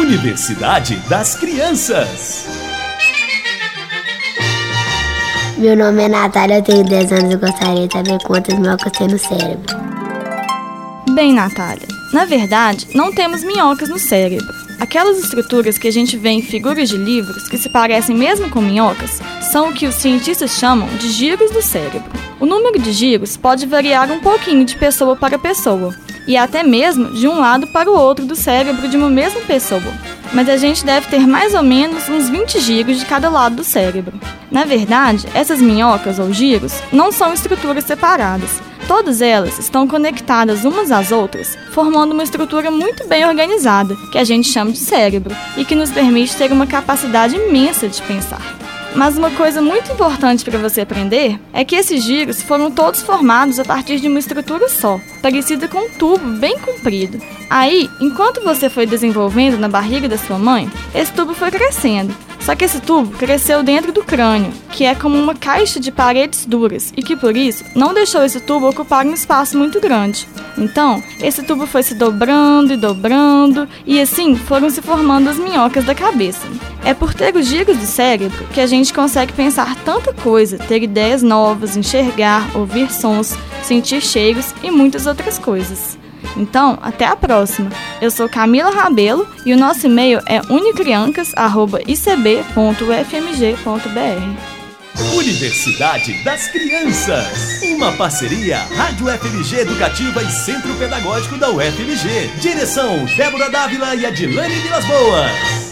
Universidade das Crianças. Meu nome é Natália, eu tenho 10 anos e gostaria de saber quantas minhocas tem no cérebro. Bem, Natália, na verdade, não temos minhocas no cérebro. Aquelas estruturas que a gente vê em figuras de livros, que se parecem mesmo com minhocas, são o que os cientistas chamam de giros do cérebro. O número de giros pode variar um pouquinho de pessoa para pessoa, e até mesmo de um lado para o outro do cérebro de uma mesma pessoa. Mas a gente deve ter mais ou menos uns 20 giros de cada lado do cérebro. Na verdade, essas minhocas ou giros não são estruturas separadas. Todas elas estão conectadas umas às outras, formando uma estrutura muito bem organizada, que a gente chama de cérebro, e que nos permite ter uma capacidade imensa de pensar. Mas uma coisa muito importante para você aprender é que esses giros foram todos formados a partir de uma estrutura só, parecida com um tubo bem comprido. Aí, enquanto você foi desenvolvendo na barriga da sua mãe, esse tubo foi crescendo. Só que esse tubo cresceu dentro do crânio, que é como uma caixa de paredes duras e que, por isso, não deixou esse tubo ocupar um espaço muito grande. Então, esse tubo foi se dobrando e dobrando, e assim foram se formando as minhocas da cabeça. É por ter os giros do cérebro que a gente consegue pensar tanta coisa, ter ideias novas, enxergar, ouvir sons, sentir cheiros e muitas outras coisas. Então, até a próxima. Eu sou Camila Rabelo e o nosso e-mail é unicriancas@icb.ufmg.br. Universidade das Crianças. Uma parceria Rádio FMG Educativa e Centro Pedagógico da UFMG. Direção Débora Dávila e Adilane Vilas Boas.